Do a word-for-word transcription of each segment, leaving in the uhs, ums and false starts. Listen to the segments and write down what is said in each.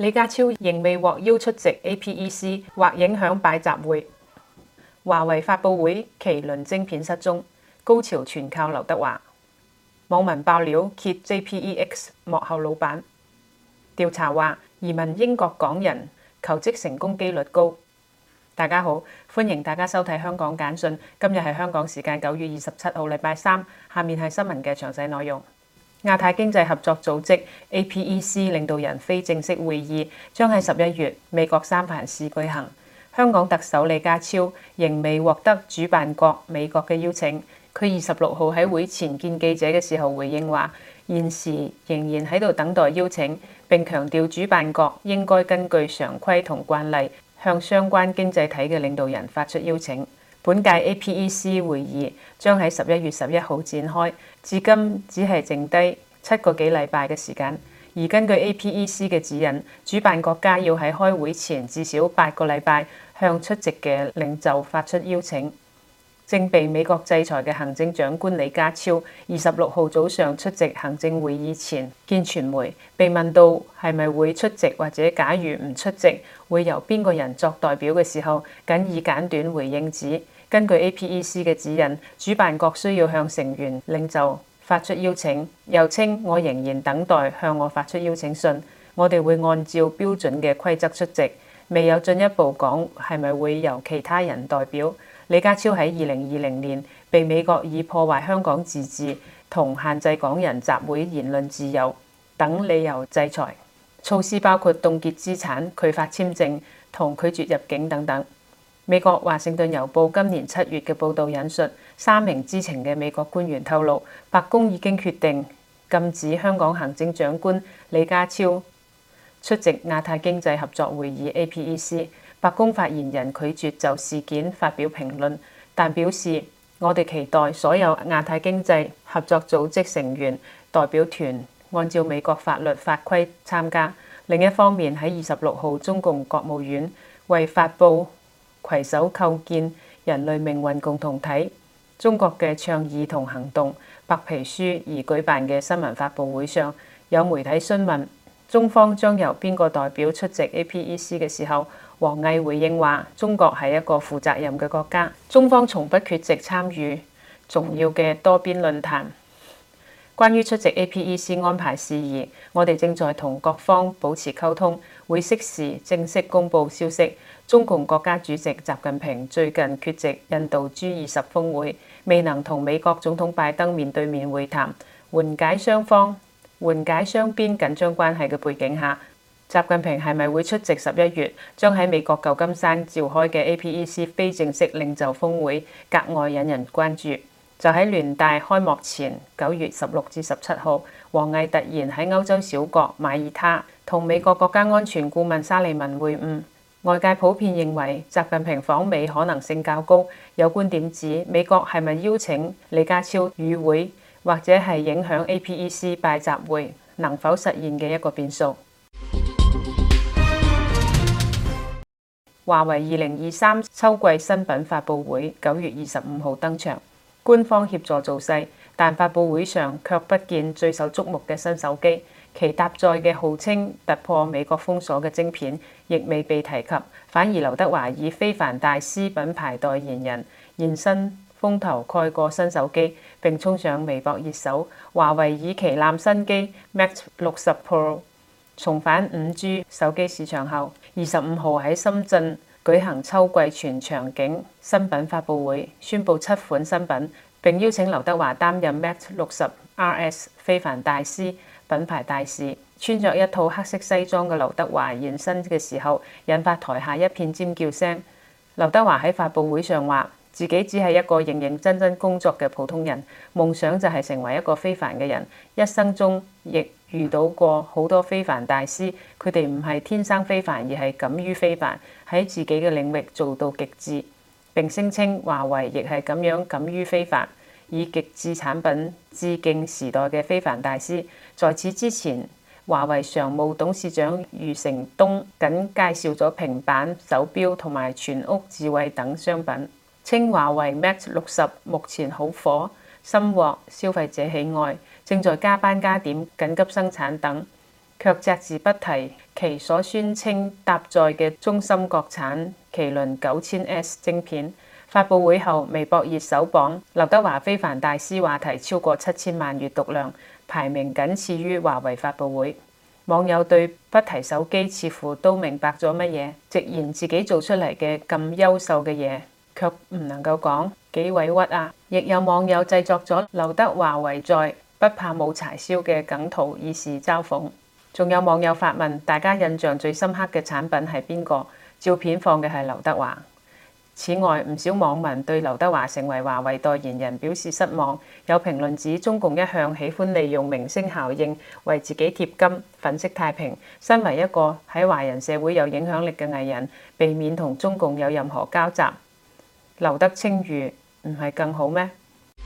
李家超仍未獲邀出席 A P E C 或影響拜習會。華為發佈會麒麟晶片失蹤，高潮全靠劉德華。網民爆料揭 J P E X 幕後老闆。調查話移民英國港人求職成功機率高。大家好，歡迎大家收睇香港簡訊。今日係香港時間九月二十七號，禮拜三。下面係新聞嘅詳細內容。亞太經濟合作組織 A P E C 領導人非正式會議將喺十一月美國三藩市舉行。香港特首李家超仍未獲得主辦國美國嘅邀請。佢二十六號喺會前見記者嘅時候回應話，現時仍然喺度等待邀請，並強調主辦國應該根據常規同慣例向相關經濟體嘅領導人發出邀請。本屆 A P E C 會議將喺十一月十一號展開，至今只係剩低七個幾禮拜嘅時間。而根據 A P E C 嘅指引，主辦國家要喺開會前至少八個禮拜向出席嘅領袖發出邀請。正被美國制裁嘅行政長官李家超，二十六號早上出席行政會議前見傳媒，被問到係咪會出席或者假如唔出席，會由邊個人作代表嘅時候，僅以簡短回應指，根據 A P E C 嘅指引，主辦國需要向成員領袖發出邀請，又稱我仍然等待向我發出邀請信，我哋會按照標準嘅規則出席，未有進一步講係咪會由其他人代表。李家超喺二零二零年被美國以破壞香港自治同限制港人集會言論自由等理由制裁，措施包括凍結資產、拒發簽證同拒絕入境等等。美國華盛頓郵報今年七月嘅報導引述三名知情嘅美國官員透露，白宮已經決定禁止香港行政長官李家超出席亞太經濟合作會議 A P E C。白宮發言人拒絕就事件發表評論，但表示我哋期待所有亞太經濟合作組織成員代表團按照美國法律法規參加。另一方面，喺二十六號，中共國務院為發布攜手構建人類命運共同體中國嘅倡議同行動白皮書而舉辦嘅新聞發佈會上，有媒體詢問中方將由邊個代表出席 A P E C 嘅時候，王毅回應話：中國係一個負責任嘅國家，中方從不缺席參與重要嘅多邊論壇。關於出席 A P E C 安排事宜，我哋正在同各方保持溝通，會適時正式公佈消息。中共國家主席習近平最近缺席印度 G 二十峰會，未能同美國總統拜登面對面會談，緩解雙方緩解雙邊緊張關係嘅背景下，習近平係咪會出席十一月將喺美國舊金山召開嘅 A P E C 非正式領袖峰會，格外引人關注。就喺聯大開幕前，九月十六至十七號，王毅突然喺歐洲小國馬耳他同美國國家安全顧問沙利文會晤。外界普遍認為習近平訪美可能性較高，有觀點指美國係咪邀請李家超與會，或者係影響 A P E C 拜習會能否實現嘅一個變數。華為二零二三秋季新品發佈會九月二十五號登場，官方協助造勢，但發佈會上卻不見最受矚目嘅新手機。其搭載嘅號稱突破美國封鎖嘅晶片，亦未被提及。反而劉德華以非凡大師品牌代言人現身風頭蓋過新手機，並衝上微博熱搜。華為以旗艦新機 Mate 六十 Pro 重返五 G 手機市場後，二十五號喺深圳舉行秋季全場景新品發佈會，宣布七款新品，並邀請劉德華擔任 Mate 六十 R S 非凡大師品牌大使。穿着一套黑色西裝嘅劉德華現身嘅時候，引發台下一片尖叫聲。劉德華喺發佈會上話，自己只係一個認認真真工作嘅普通人，夢想就係成為一個非凡嘅人。一生中亦遇到過好多非凡大師，佢哋唔係天生非凡，而係敢於非凡，喺自己嘅領域做到極致。並聲稱華為亦係咁樣敢於非凡，以極致產品致敬時代嘅非凡大師。在此之前，華為常務董事長余承東僅介紹咗平板、手錶同埋全屋智慧等商品，稱華為 Mate 六十目前好火，深獲消費者喜愛，正在加班加點緊急生產等。 卻隻字不提其所宣稱搭載嘅中芯國產麒麟九千 S 晶片。發佈會後，微博熱搜榜劉德華非凡大師話題超過七千萬閱讀量，排名僅次於華為發佈會。網友對不提手機似乎都明白咗乜嘢，直言自己做出嚟嘅咁優秀嘅嘢，卻唔能夠講，幾委屈啊！亦有網友製作咗劉德華為在，不怕冇柴燒嘅梗圖，以示嘲諷。仲有網友發問：大家印象最深刻嘅產品係邊個？照片放嘅係劉德華。此外，唔少網民對劉德華成為華為代言人表示失望。有評論指中共一向喜歡利用明星效應為自己貼金，粉飾太平。身為一個喺華人社會有影響力嘅藝人，避免同中共有任何交集，留得清譽唔係更好咩？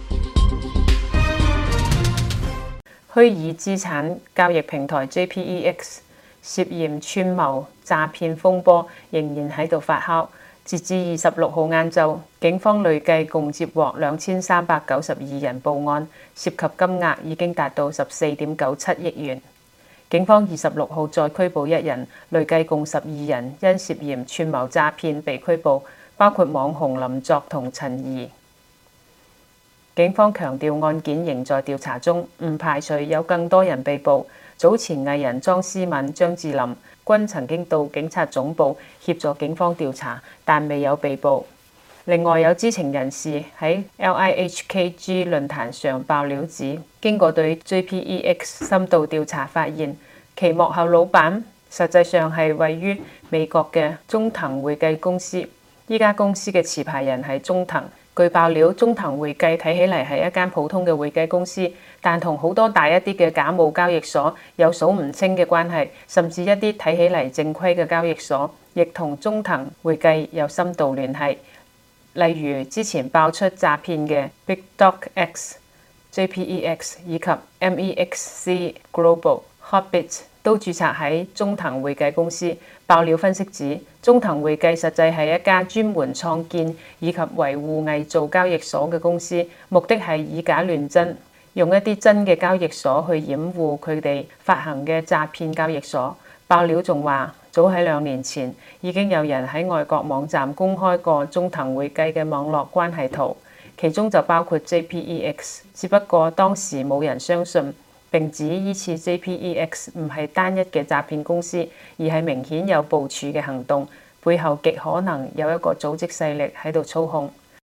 虛擬資產交易平台 J P E X 涉嫌串謀詐騙風波仍然喺度發酵。截至二十六號晏晝，警方累計共接獲兩千三百九十二人報案，涉及金額已經達到十四點九七億元。警方二十六號再拘捕一人，累計共十二人因涉嫌串謀詐騙被拘捕，包括網紅林作同陳怡。警方強調案件仍在調查中，唔排除有更多人被捕。早前藝人莊思敏、張智霖均曾經到警察總部協助警方調查，但未有被捕。另外有知情人士喺 L I H K G 論壇上爆料指，經過對 J P E X 深度調查，發現其幕後老闆實際上係位於美國嘅中騰會計公司。依家公司嘅持牌人係中騰。據爆料，中騰會計睇起嚟係一間普通嘅會計公司，但同好多大一啲嘅假冒交易所有數唔清嘅關係，甚至一啲睇起嚟正規嘅交易所，亦同中騰會計有深度聯繫。例如之前爆出詐騙嘅 BigDocX、J P E X 以及 M E X C Global、Hotbit 都註冊喺中騰會計公司。爆料分析指，中騰會計實際係一家專門創建以及維護偽造交易所嘅公司，目的係以假亂真，用一啲真嘅交易所去掩護佢哋發行嘅詐騙交易所。爆料仲話，早喺兩年前已經有人喺外國網站公開過中騰會計嘅網絡關係圖，其中就包括 J P E X， 只不過當時冇人相信。並指依次 J P E X 唔係單一嘅詐騙公司，而係明顯有部署嘅行動，背後極可能有一個組織勢力喺度操控。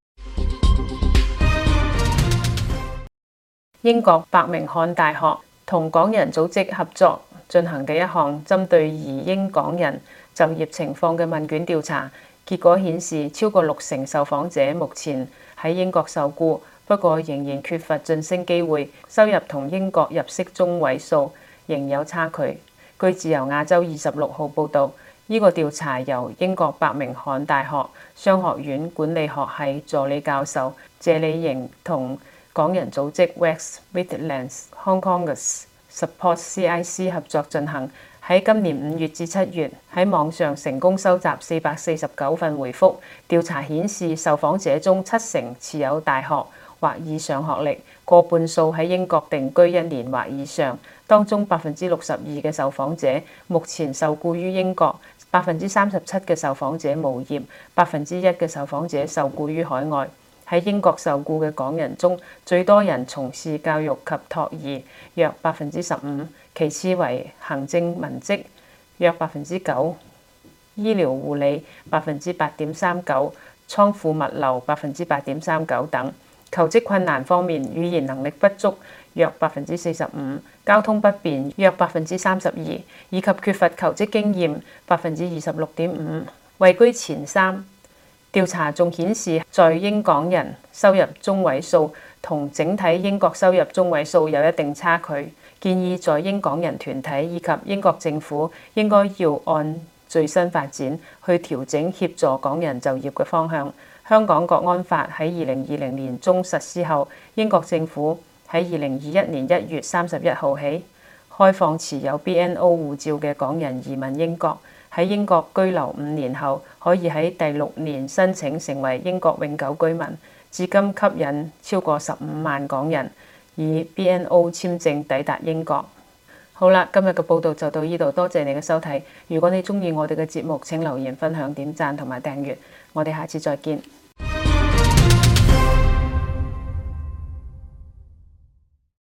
英國伯明翰大學同港人組織合作進行嘅一項針對移英港人就業情況嘅問卷調查，結果顯示超過六成受訪者目前喺英國受僱，不過仍然缺乏晉升機會，收入同英國入息中位數仍有差距。據自由亞洲二十六號報導，呢、這個調查由英國伯明翰大學商學院管理學系助理教授謝李瑩同港人組織 West Midlands Hong Kongers Support C I C 合作進行。喺今年五月至七月，喺網上成功收集四百四十九份回覆。調查顯示，受訪者中七成持有大學或以上學歷，過半數喺英國定居一年或以上。當中百分之六十二嘅受訪者目前受僱於英國，百分之三十七嘅受訪者無業，百分之一嘅受訪者受僱於海外。喺英國受僱嘅港人中，最多人從事教育及託兒，約百分之十五，其次為行政文職，約百分之九，醫療護理百分之八點三九，倉庫物流百分之八點三九等。求職困難方面，語言能力不足約百分之四十五，交通不便約百分之三十二，以及缺乏求職經驗百分之二十六點五，位居前三。調查仲顯示，在英港人收入中位數同整體英國收入中位數有一定差距，建議在英港人團體以及英國政府應該要按最新發展去調整協助港人就業嘅方向。香港國安法喺二零二零年中實施後，英國政府喺二零二一年一月三十一號起開放持有 B N O 護照嘅港人移民英國。喺英國居留五年後，可以喺第六年申請成為英國永久居民。至今吸引超過十五萬港人以 B N O 簽證抵達英國。好。 好啦，今日嘅報道就到呢度，多謝你嘅收睇。如果你鍾意我哋嘅節目，請留言、分享、點讚同埋訂閱。我哋下次再見。